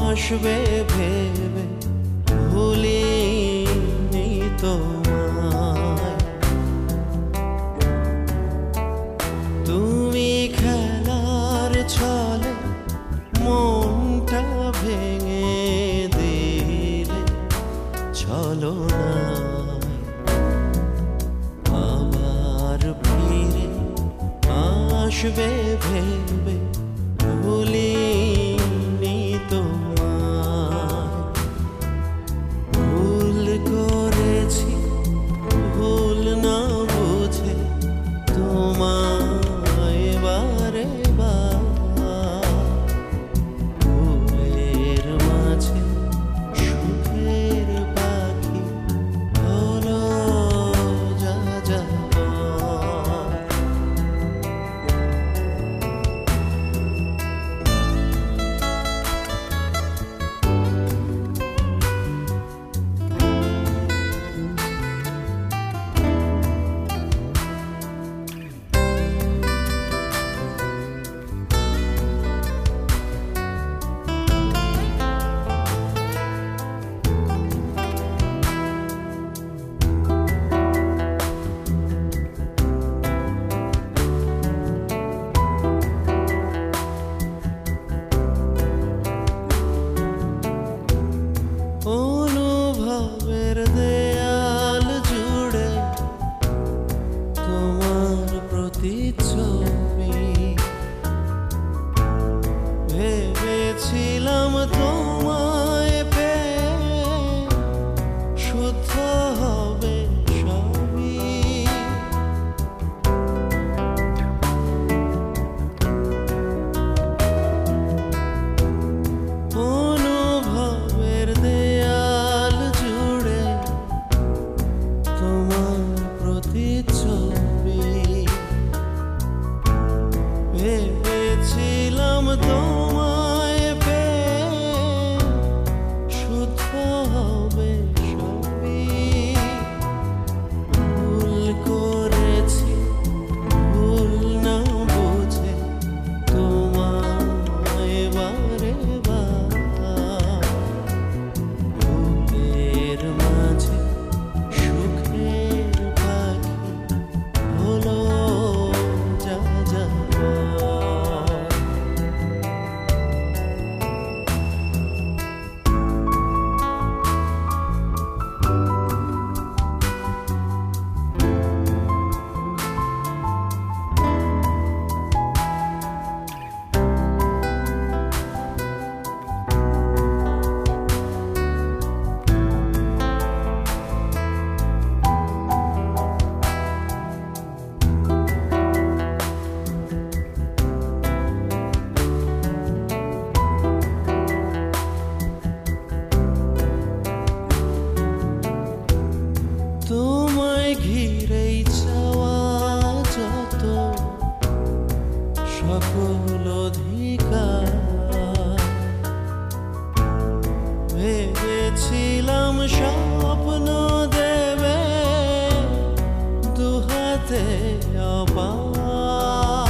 আসবে ভেবে ভুলিনি তোমায়। তুমি খেলার ছলে মনটা ভেঙে দিলে চলো না আবার ফিরে আসবে ভেবে ভুলিনি তোমায়। ভুল করেছি ভুল না বুঝে তোমায় বারে বার ভুলের মাঝে সুখের পাখি হলো যা যাবার। অনুভবের দেয়াল জুড়ে তোমার প্রতিচ্ছবি ভেবেছিলাম তোমায় পেয়ে শুদ্ধ হবে সবই। অনুভবের দেয়াল জুড়ে তোমার প্রতিচ্ছবি ভেবেছিলাম তোমায় পেয়ে শুদ্ধ হবে সবই। ভুল করেছি ভুল না বুঝে তোমায় বারে বার ভুলের মাঝে সুখের পাখি হলো যা যাবার। তোমায় ঘিরেই চাওয়া যত সকল অধিকার ভেবেছিলাম স্বপ্ন দেবে দুহাতে অপার।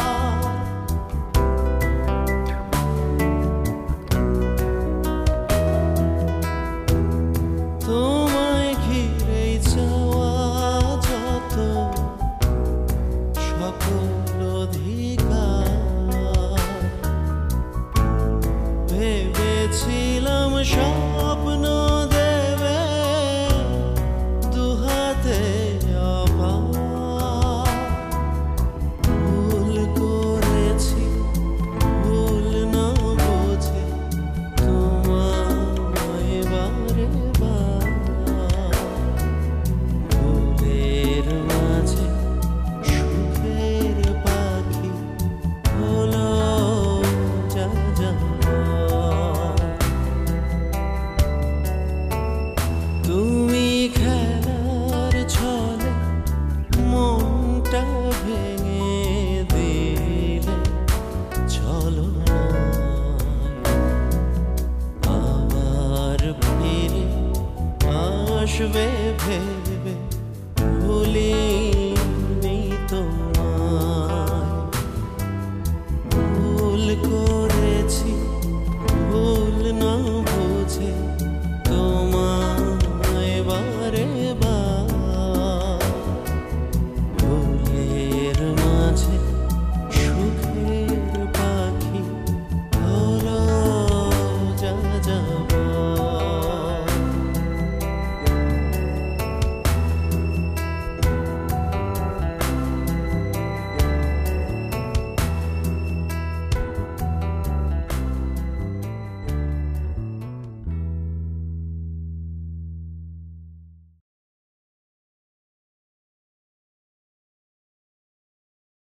তোমায় ঘিরেই চাওয়া যত সকল অধিকার ভেবেছিলাম স্বপ্ন দেবে দুহাতে অপার। ভুল করেছি ভুল না বুঝে তোমায় বারে বার ভুলের মাঝে সুখের পাখি হলো যা যাবার। তুমি খেলার ছলে মনটা ভেঙে দিলে চলো না আবার ফিরে আসবে ভেবে